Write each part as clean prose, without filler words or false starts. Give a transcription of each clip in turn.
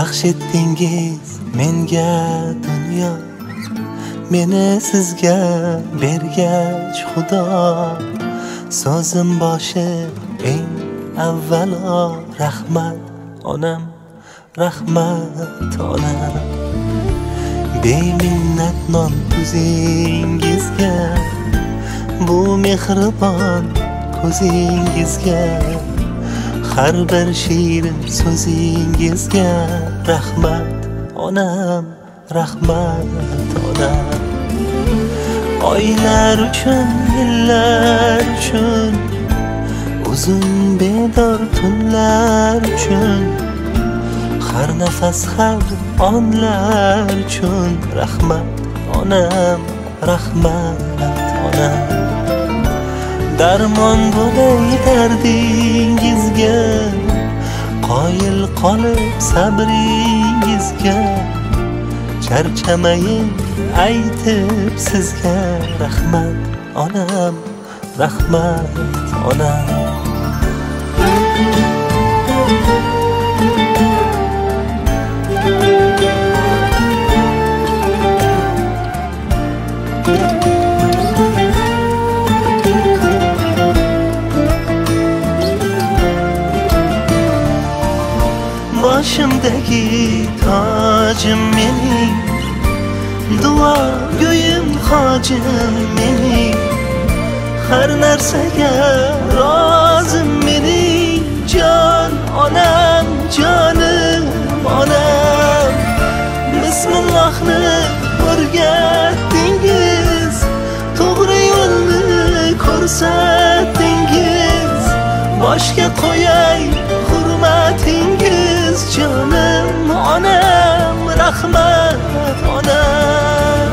baxsh etdingiz menga dunyo, meni sizga bergach xudo. So'zim boshi eng avvalo rahmat onam, rahmat onam. Beminnat non ko'zingizga, bu mehribon ko'zingizga, har bir shirin so'zingizga rahmat onam, rahmat onam. Oylar uchun, yillar uchun, uzun bedor tunlar uchun, har nafas, har onlar uchun rahmat onam, rahmat onam. Darmon bo'lay dardingizga, qoyil qolib sabringizga, charchamaying aytib sizga rahmat onam, rahmat onam. Boshimdagi tojim mening, duo go'yim hojim mening, har narsaga rozim mening jon onam, jonim onam. Bismillohni o'rgatdingiz, to'g'ri yo'lni ko'rsatdingiz, boshga qo'yay hurmatingiz jonim onam, rahmat onam.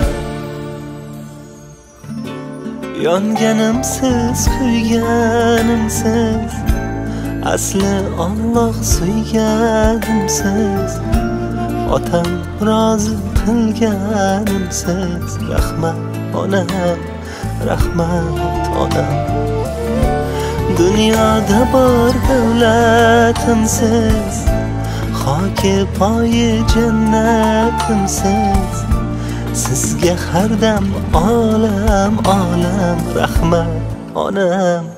Yonganimsiz, kuyganimsiz, asli Alloh suyganimsiz, otam rozi qilganimsiz rahmat onam, rahmat onam. Dunyoda bor davlatimsiz, xoki poyi jannatimsiz, sizga har dam olam olam rahmat onam,